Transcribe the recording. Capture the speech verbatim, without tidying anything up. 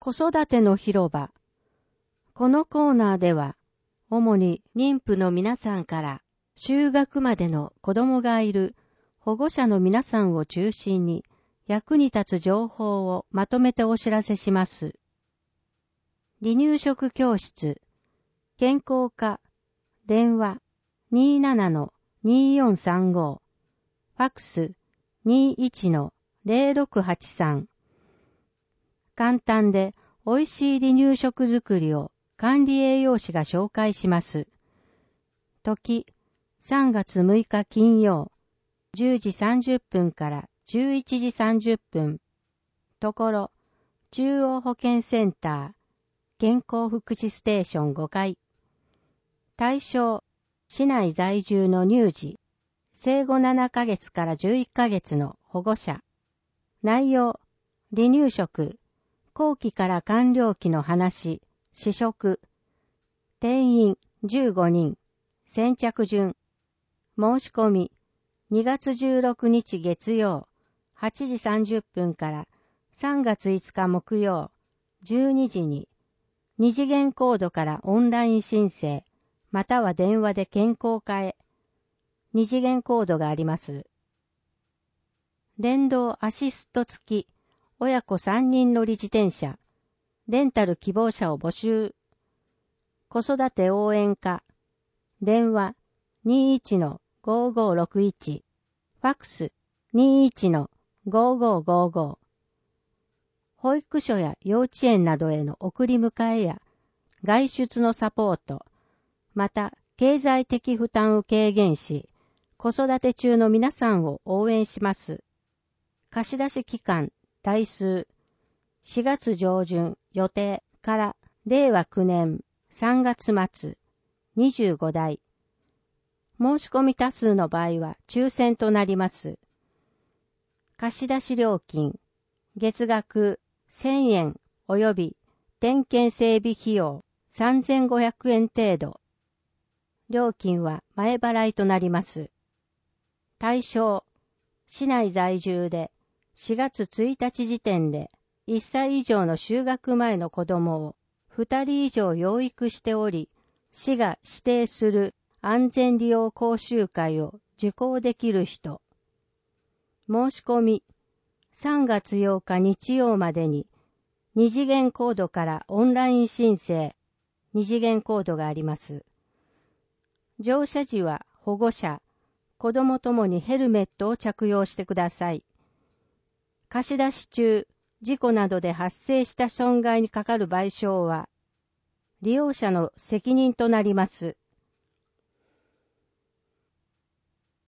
子育ての広場。このコーナーでは、主に妊婦の皆さんから就学までの子供がいる保護者の皆さんを中心に役に立つ情報をまとめてお知らせします。離乳食教室、健康課、電話 にーななのにーよんさんご、ファックス にーいちのゼロろくはちさん。簡単で美味しい離乳食作りを管理栄養士が紹介します。時、さんがつむいか金曜、じゅうじさんじゅっぷんからじゅういちじさんじゅっぷん。ところ、中央保健センター、健康福祉ステーションごかい。対象、市内在住の乳児、生後ななかげつからじゅういっかげつの保護者。内容、離乳食、後期から完了期の話、試食。定員じゅうごにん、先着順。申し込み、にがつじゅうろくにち月曜、はちじさんじゅっぷんからさんがついつか木曜、じゅうにじに、二次元コードからオンライン申請、または電話で健康課へ。二次元コードがあります。電動アシスト付き、親子さんにん乗り自転車、レンタル希望者を募集。子育て応援課、電話 にーいちのごーごーろくいち、ファックス にーいちのごーごーごーごー。保育所や幼稚園などへの送り迎えや外出のサポート、また経済的負担を軽減し、子育て中の皆さんを応援します。貸し出し期間、台数、しがつ上旬予定かられいわきゅうねんさんがつまつ、にじゅうごだい。申し込み多数の場合は抽選となります。貸し出し料金、月額せんえん及び点検整備費用さんぜんごひゃくえん程度。料金は前払いとなります。対象、市内在住でしがつついたち時点でいっさい以上の就学前の子供をふたり以上養育しており、市が指定する安全利用講習会を受講できる人。申し込み、さんがつようか日曜までに二次元コードからオンライン申請、二次元コードがあります。乗車時は保護者、子供ともにヘルメットを着用してください。貸し出し中、事故などで発生した損害にかかる賠償は、利用者の責任となります。